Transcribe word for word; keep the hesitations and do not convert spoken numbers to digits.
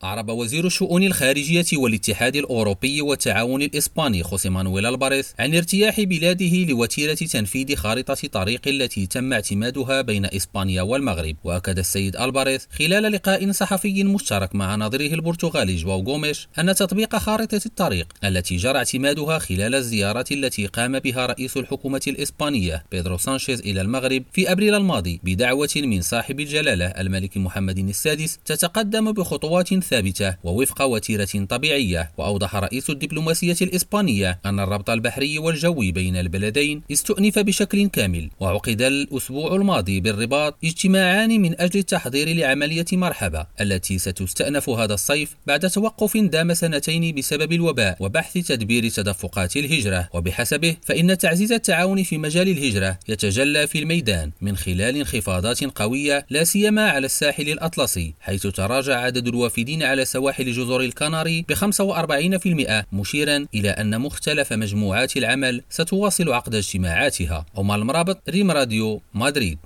أعرب وزير الشؤون الخارجية والاتحاد الأوروبي والتعاون الإسباني خوسيه مانويل ألباريز عن ارتياح بلاده لوتيرة تنفيذ خارطة طريق التي تم اعتمادها بين إسبانيا والمغرب. وأكد السيد ألباريز خلال لقاء صحفي مشترك مع نظيره البرتغالي جواو غوميش أن تطبيق خارطة الطريق التي جرى اعتمادها خلال الزيارة التي قام بها رئيس الحكومة الإسبانية بيدرو سانشيز إلى المغرب في أبريل الماضي بدعوة من صاحب الجلالة الملك محمد السادس تتقدم بخطوات ثابتة ووفق وتيرة طبيعية. وأوضح رئيس الدبلوماسية الإسبانية أن الربط البحري والجوي بين البلدين استؤنف بشكل كامل. وعقد الأسبوع الماضي بالرباط اجتماعان من أجل التحضير لعملية مرحبا التي ستستأنف هذا الصيف بعد توقف دام سنتين بسبب الوباء وبحث تدبير تدفقات الهجرة. وبحسبه فإن تعزيز التعاون في مجال الهجرة يتجلى في الميدان من خلال انخفاضات قوية لا سيما على الساحل الأطلسي، حيث تراجع عدد الوافدين على سواحل جزر الكناري ب خمسة وأربعين بالمئة، مشيرا إلى أن مختلف مجموعات العمل ستواصل عقد اجتماعاتها. عمر المرابط، ريم راديو، مدريد.